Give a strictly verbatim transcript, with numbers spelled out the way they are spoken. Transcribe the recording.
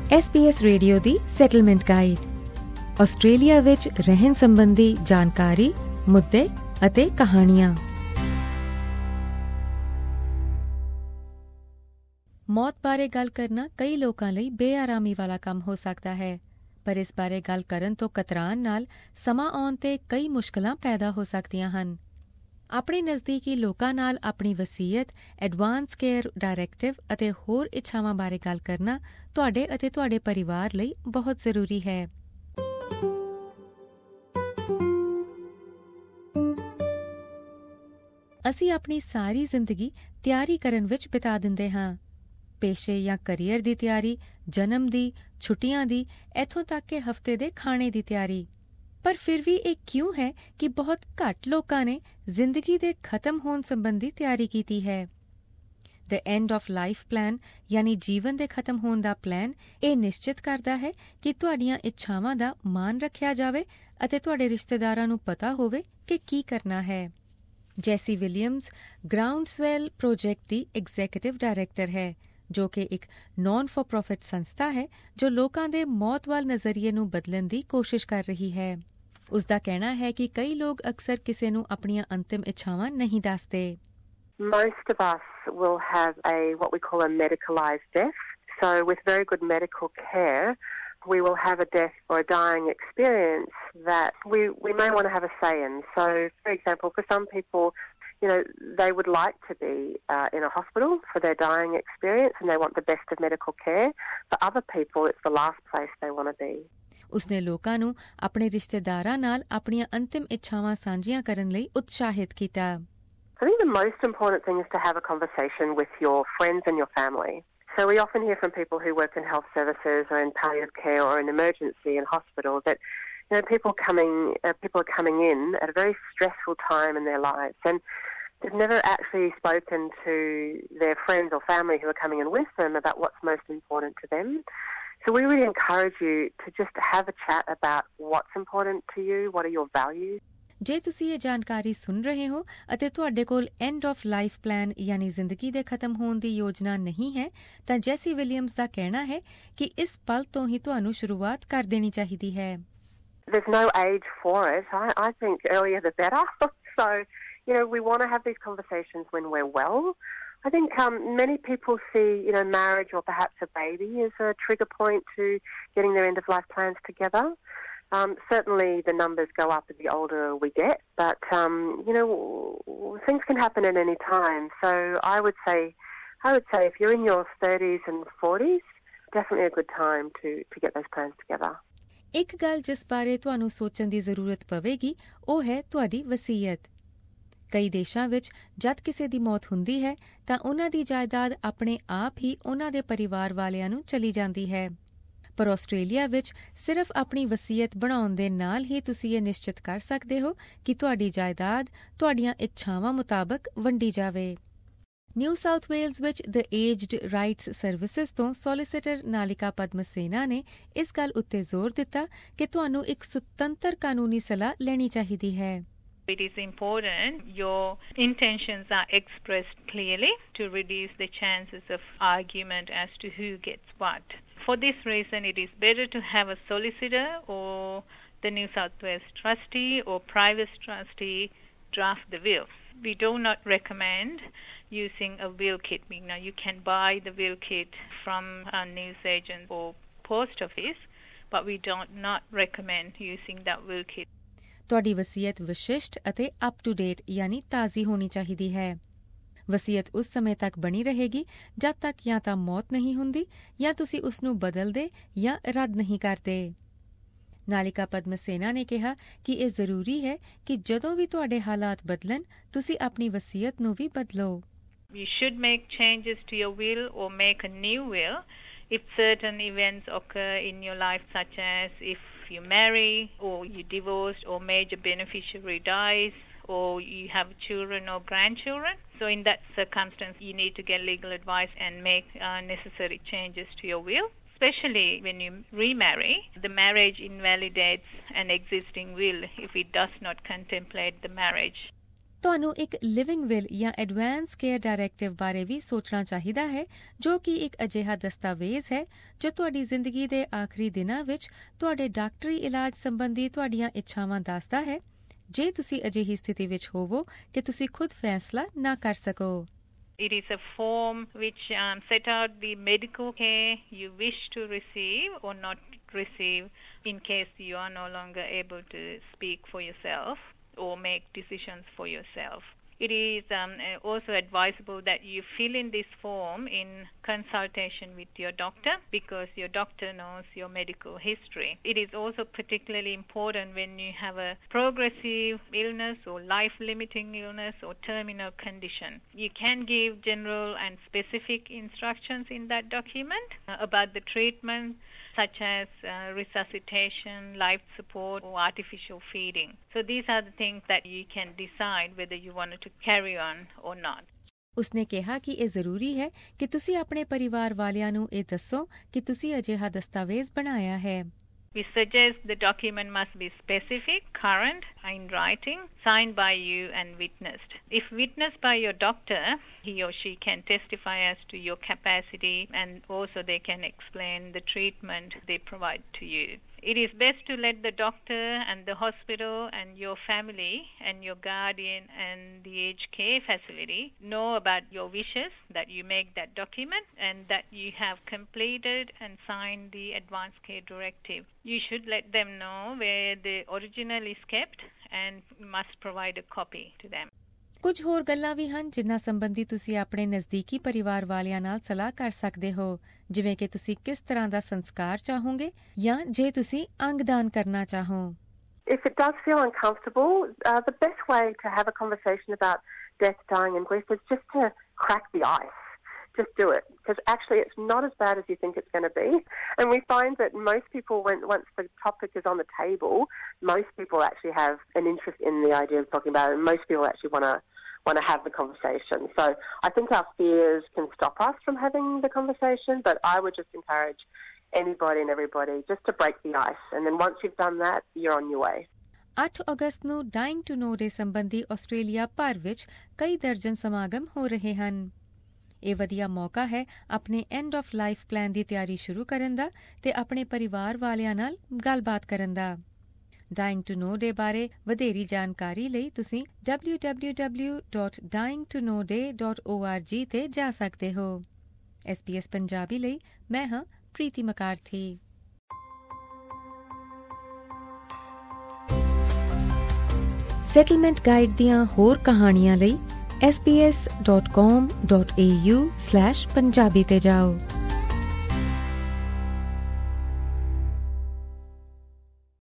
S B S radio ਦੀ settlement guide, Australia ਵਿੱਚ ਰਹਿਣ ਸੰਬੰਧੀ ਜਾਣਕਾਰੀ, ਮੁੱਦੇ ਅਤੇ ਕਹਾਣੀਆਂ। ਮੌਤ ਬਾਰੇ ਗੱਲ ਕਰਨਾ ਕਈ ਲੋਕਾਂ ਲਈ ਬੇਆਰਾਮੀ ਵਾਲਾ ਕੰਮ ਹੋ ਸਕਦਾ ਹੈ, ਪਰ ਇਸ ਬਾਰੇ ਗੱਲ ਕਰਨ ਤੋਂ ਕਤਰਾਣ ਨਾਲ ਸਮਾਂ ਆਉਣ ਤੇ ਕਈ ਮੁਸ਼ਕਲਾਂ ਪੈਦਾ ਹੋ ਸਕਦੀਆਂ ਹਨ। ਆਪਣੇ ਨਜ਼ਦੀਕੀ ਲੋਕਾਂ ਨਾਲ ਆਪਣੀ ਵਸੀਅਤ, ਐਡਵਾਂਸ ਕੇਅਰ ਡਾਇਰੈਕਟਿਵ ਅਤੇ ਹੋਰ ਇੱਛਾਵਾਂ ਬਾਰੇ ਗੱਲ ਕਰਨਾ ਤੁਹਾਡੇ ਅਤੇ ਤੁਹਾਡੇ ਪਰਿਵਾਰ ਲਈ ਬਹੁਤ ਜ਼ਰੂਰੀ ਹੈ। ਅਸੀਂ ਆਪਣੀ ਸਾਰੀ ਜ਼ਿੰਦਗੀ ਤਿਆਰੀ ਕਰਨ ਵਿੱਚ ਬਿਤਾ ਦਿੰਦੇ ਹਾਂ। ਪੇਸ਼ੇ ਜਾਂ ਕਰੀਅਰ ਦੀ ਤਿਆਰੀ, ਜਨਮ ਦੀ, ਛੁੱਟੀਆਂ ਦੀ, ਇੱਥੋਂ ਤੱਕ ਕਿ ਹਫ਼ਤੇ ਦੇ ਖਾਣੇ ਦੀ ਤਿਆਰੀ। ਪਰ ਫਿਰ ਵੀ ਇਹ ਕਿਉਂ ਹੈ ਕਿ ਬਹੁਤ ਘੱਟ ਲੋਕਾਂ ਨੇ ਜ਼ਿੰਦਗੀ ਦੇ ਖਤਮ ਹੋਣ ਸੰਬੰਧੀ ਤਿਆਰੀ ਕੀਤੀ ਹੈ? The end of life plan ਯਾਨੀ ਜੀਵਨ ਦੇ ਖਤਮ ਹੋਣ ਦਾ ਪਲਾਨ ਇਹ ਨਿਸ਼ਚਿਤ ਕਰਦਾ ਹੈ ਕਿ ਤੁਹਾਡੀਆਂ ਇੱਛਾਵਾਂ ਦਾ ਮਾਣ ਰੱਖਿਆ ਜਾਵੇ ਅਤੇ ਤੁਹਾਡੇ ਰਿਸ਼ਤੇਦਾਰਾਂ ਨੂੰ ਪਤਾ ਹੋਵੇ ਕਿ ਕੀ ਕਰਨਾ ਹੈ। ਜੈਸੀ ਵਿਲੀਅਮਜ਼ ਗਰਾਊਂਡਸਵੈਲ ਪ੍ਰੋਜੈਕਟ ਦੀ ਐਗਜ਼ੈਕਟਿਵ ਡਾਇਰੈਕਟਰ ਹੈ, ਜੋ ਕਿ ਇੱਕ ਨਾਨ ਫॉर ਪ੍ਰੋਫਿਟ ਸੰਸਥਾ ਹੈ ਜੋ ਲੋਕਾਂ ਦੇ ਮੌਤ ਵੱਲ ਨਜ਼ਰੀਏ ਨੂੰ ਬਦਲਣ ਦੀ ਕੋਸ਼ਿਸ਼ ਕਰ ਰਹੀ ਹੈ। ਉਸ ਦਾ ਕਹਿਣਾ ਹੈ ਕਿ ਕਈ ਲੋਕ ਅਕਸਰ ਕਿਸੇ ਨੂੰ ਆਪਣੀਆਂ ਅੰਤਿਮ ਇੱਛਾਵਾਂ ਨਹੀਂ ਦੱਸਦੇ। Most of us will have a what we call a medicalised death. So with very good medical care, we will have a death or a dying experience that we, we may want to have a say in. So, for example, for some people, you know, they would like to be uh, in a hospital for their dying experience and they want the best of medical care. For other people, it's the last place they want to be. ਉਸਨੇ ਲੋਕਾਂ ਨੂੰ ਆਪਣੇ ਰਿਸ਼ਤੇਦਾਰਾਂ ਨਾਲ ਆਪਣੀਆਂ ਅੰਤਿਮ ਇੱਛਾਵਾਂ ਸਾਂਝੀਆਂ ਕਰਨ ਲਈ ਉਤਸ਼ਾਹਿਤ ਕੀਤਾ। I think the most important thing is to have a conversation with your friends and your family. So we often hear from people who work in health services or in palliative care or in emergency in hospital that, you know, people coming, uh, people are coming in at a very stressful time in their lives and they've never actually spoken to their friends or family who are coming in with them about what's most important to them. So we really encourage you to just have a chat about what's important to you, what are your values. ਜੇ ਤੁਸੀਂ ਇਹ ਜਾਣਕਾਰੀ ਸੁਣ ਰਹੇ ਹੋ ਅਤੇ ਤੁਹਾਡੇ ਕੋਲ ਐਂਡ ਆਫ ਲਾਈਫ ਪਲਾਨ ਯਾਨੀ ਜ਼ਿੰਦਗੀ ਦੇ ਖਤਮ ਹੋਣ ਦੀ ਯੋਜਨਾ ਨਹੀਂ ਹੈ, ਤਾਂ ਜੈਸੀ ਵਿਲੀਅਮਜ਼ ਦਾ ਕਹਿਣਾ ਹੈ ਕਿ ਇਸ ਪਲ ਤੋਂ ਹੀ ਤੁਹਾਨੂੰ ਸ਼ੁਰੂਆਤ ਕਰ ਦੇਣੀ ਚਾਹੀਦੀ ਹੈ। There's no age for it. I, I think earlier the better. So, you know, we want to have these conversations when we're well. I think um, many people see, you know, marriage or perhaps a baby as a trigger point to getting their end-of-life plans together. Um, certainly the numbers go up the older we get, but, um, you know, things can happen at any time. So I would say, I would say if you're in your thirties and forties, definitely a good time to, to get those plans together. ਇੱਕ ਗੱਲ ਜਿਸ ਬਾਰੇ ਤੁਹਾਨੂੰ ਸੋਚਣ ਦੀ ਜ਼ਰੂਰਤ ਪਵੇਗੀ ਉਹ ਹੈ ਤੁਹਾਡੀ ਵਸੀਅਤ। ਕਈ ਦੇਸ਼ਾਂ ਵਿੱਚ ਜਦ ਕਿਸੇ ਦੀ ਮੌਤ ਹੁੰਦੀ ਹੈ ਤਾਂ ਉਹਨਾਂ ਦੀ ਜਾਇਦਾਦ ਆਪਣੇ ਆਪ ਹੀ ਉਹਨਾਂ ਦੇ ਪਰਿਵਾਰ ਵਾਲਿਆਂ ਨੂੰ ਚਲੀ ਜਾਂਦੀ ਹੈ, ਪਰ ਆਸਟ੍ਰੇਲੀਆ ਵਿੱਚ ਸਿਰਫ ਆਪਣੀ ਵਸੀਅਤ ਬਣਾਉਣ ਦੇ ਨਾਲ ਹੀ ਤੁਸੀਂ ਇਹ ਨਿਸ਼ਚਿਤ ਕਰ ਸਕਦੇ ਹੋ ਕਿ ਤੁਹਾਡੀ ਜਾਇਦਾਦ ਤੁਹਾਡੀਆਂ ਇੱਛਾਵਾਂ ਮੁਤਾਬਕ ਵੰਡੀ ਜਾਵੇ। ਨਿਊ ਸਾਊਥ ਵੇਲਜ਼ ਵਿੱਚ ਦ ਏਜਡ ਰਾਈਟਸ ਸਰਵਿਸਿਜ਼ ਤੋਂ ਸੋਲਿਸਿਟਰ ਨਾਲਿਕਾ ਪਦਮਸੇਨਾ ਨੇ ਇਸ ਗੱਲ ਉੱਤੇ ਜ਼ੋਰ ਦਿੱਤਾ ਕਿ ਤੁਹਾਨੂੰ ਇੱਕ ਸੁਤੰਤਰ ਕਾਨੂੰਨੀ ਸਲਾਹ ਲੈਣੀ ਚਾਹੀਦੀ ਹੈ। It is important your intentions are expressed clearly to reduce the chances of argument as to who gets what. For this reason, it is better to have a solicitor or the New South Wales trustee or private trustee draft the will. We do not recommend using a will kit. Now, you can buy the will kit from a newsagent or post office, but we do not recommend using that will kit. ਤੁਹਾਡੀ ਵਸੀਅਤ ਵਿਸ਼ਿਸ਼ਟ ਅਤੇ up to date ਯਾਨੀ ਤਾਜ਼ੀ ਹੋਣੀ ਚਾਹੀਦੀ ਹੈ। ਵਸੀਅਤ ਉਸ ਸਮੇਂ ਤੱਕ ਬਣੀ ਰਹੇਗੀ ਜਦ ਤੱਕ ਜਾਂ ਤਾਂ ਮੌਤ ਨਹੀਂ ਹੁੰਦੀ ਜਾਂ ਤੁਸੀਂ ਉਸ ਨੂੰ ਬਦਲਦੇ ਜਾਂ ਰੱਦ ਨਹੀਂ ਕਰਦੇ। ਨਾਲਿਕਾ ਪਦਮਸੇਨਾ ਨੇ ਕਿਹਾ ਕਿ ਇਹ ਜ਼ਰੂਰੀ ਹੈ ਕਿ ਜਦੋਂ ਵੀ ਤੁਹਾਡੇ ਹਾਲਾਤ ਬਦਲਣ ਤੁਸੀਂ ਆਪਣੀ ਵਸੀਅਤ ਨੂੰ ਵੀ ਬਦਲੋ। You should make changes to your will or make a new will if certain events occur in your life, such as if you marry or you divorced or major beneficiary dies or you have children or grandchildren. So in that circumstance, you need to get legal advice and make uh, necessary changes to your will. Especially when you remarry, the marriage invalidates an existing will if it does not contemplate the marriage. ਤੁਹਾਨੂੰ ਇੱਕ living will ਜਾਂ advance care directive ਬਾਰੇ ਵੀ ਸੋਚਣਾ ਚਾਹੀਦਾ ਹੈ, ਜੋ ਕਿ ਇੱਕ ਅਜਿਹਾ ਦਸਤਾਵੇਜ਼ ਹੈ ਜੋ ਤੁਹਾਡੀ ਜ਼ਿੰਦਗੀ ਦੇ ਆਖਰੀ ਦਿਨਾਂ ਵਿੱਚ ਤੁਹਾਡੇ ਡਾਕਟਰੀ ਇਲਾਜ ਸੰਬੰਧੀ ਤੁਹਾਡੀਆਂ ਇੱਛਾਵਾਂ ਦੱਸਦਾ ਹੈ, ਜੇ ਤੁਸੀਂ ਅਜਿਹੀ ਸਥਿਤੀ ਵਿੱਚ ਹੋਵੋ ਕਿ ਤੁਸੀਂ ਖੁਦ ਫੈਸਲਾ ਨਾ ਕਰ ਸਕੋ। It is a form which um, set out the medical care you wish to receive or not receive in case you are no longer able to speak for yourself or make decisions for yourself. It is um, also advisable that you fill in this form in consultation with your doctor because your doctor knows your medical history. It is also particularly important when you have a progressive illness or life-limiting illness or terminal condition. You can give general and specific instructions in that document uh, about the treatment, such as uh, resuscitation, life support, or artificial feeding. So these are the things that you can decide whether you wanted to carry on or not. ਉਸਨੇ ਕਿਹਾ ਕਿ ਇਹ ਜ਼ਰੂਰੀ ਹੈ ਕਿ ਤੁਸੀਂ ਆਪਣੇ ਪਰਿਵਾਰ ਵਾਲਿਆਂ ਨੂੰ ਇਹ ਦੱਸੋ ਕਿ ਤੁਸੀਂ ਅਜਿਹਾ ਦਸਤਾਵੇਜ਼ ਬਣਾਇਆ ਹੈ। We suggest the document must be specific, current, in writing, signed by you and witnessed. If witnessed by your doctor, he or she can testify as to your capacity and also they can explain the treatment they provide to you. It is best to let the doctor and the hospital and your family and your guardian and the aged care facility know about your wishes, that you make that document and that you have completed and signed the advance care directive. You should let them know where the original is kept and must provide a copy to them. ਕੁਝ ਹੋਰ ਗੱਲਾਂ ਵੀ ਹਨ ਜਿਨ੍ਹਾਂ ਸੰਬੰਧੀ ਤੁਸੀਂ ਆਪਣੇ ਨਜ਼ਦੀਕੀ ਪਰਿਵਾਰ ਵਾਲਿਆਂ ਨਾਲ ਸਲਾਹ ਕਰ ਸਕਦੇ ਹੋ, ਜਿਵੇਂ ਕਿ ਤੁਸੀਂ ਕਿਸ ਤਰ੍ਹਾਂ ਦਾ ਸੰਸਕਾਰ ਚਾਹੋਗੇ ਜਾਂ ਜੇ ਤੁਸੀਂ ਅੰਗਦਾਨ ਕਰਨਾ ਚਾਹੋ। If it does feel uncomfortable, uh, the best way to have a conversation about death, dying and grief is just to crack the ice. Just do it, because actually it's not as bad as you think it's going to be. And we find that most people, when once the topic is on the table, most people actually have an interest in the idea of talking about it, and most people actually want to want to have the conversation. So I think our fears can stop us from having the conversation, but I would just encourage anybody and everybody just to break the ice. And then once you've done that, you're on your way. ਅੱਠ ਅਗਸਤ ਨੂੰ dyeing to know ਡੇ ਸੰਬੰਧੀ Australia ਭਰ ਵਿੱਚ ਕਈ ਦਰਜਨ ਸਮਾਗਮ ਹੋ ਰਹੇ ਹਨ। ਇਹ ਵਧੀਆ ਮੌਕਾ ਹੈ ਆਪਣੇ ਐਂਡ ਆਫ ਲਾਈਫ ਪਲਾਨ ਦੀ ਤਿਆਰੀ ਸ਼ੁਰੂ ਕਰਨ ਦਾ ਤੇ ਆਪਣੇ ਪਰਿਵਾਰ ਵਾਲਿਆਂ ਨਾਲ ਗੱਲਬਾਤ ਕਰਨ ਦਾ। ਡਾਇੰਗ ਟੂ ਨੋ ਡੇ ਬਾਰੇ ਵਧੇਰੀ ਜਾਣਕਾਰੀ ਲਈ ਤੁਸੀਂ W W W dot dying to know day dot O R G ਤੇ ਜਾ ਸਕਦੇ ਹੋ। ਐਸ ਪੀ ਐਸ ਪੰਜਾਬੀ ਲਈ ਮੈਂ ਹਾਂ ਪ੍ਰੀਤੀ ਮਕਾਰਥੀ। ਸੈਟਲਮੈਂਟ ਗਾਈਡ ਦੀਆਂ ਹੋਰ ਕਹਾਣੀਆਂ ਲਈ S B S dot com dot A U slash Punjabi ਤੇ ਜਾਓ।